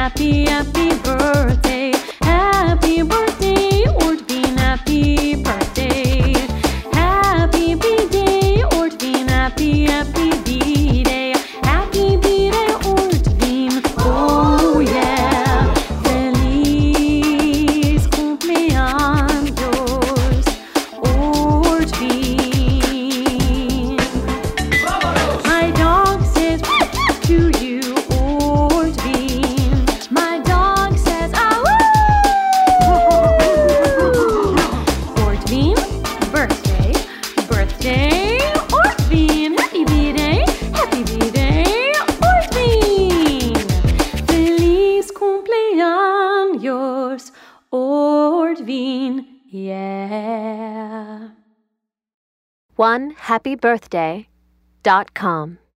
happy, happy birthday. Happy birthday, Ortvin, happy birthday. Happy B-Day, Ortvin, happy, happy B-Day. Happy B-Day, Ortvin, oh yeah. Feliz cumpleaños, Ortvin. My dog says to you, Ortvin. My dog says, ah, woo! Ortvin, birthday, birthday, Ortvin. Happy B-Day, Ortvin. Feliz cumpleaños, Ortvin, yeah. OneHappyBirthday.com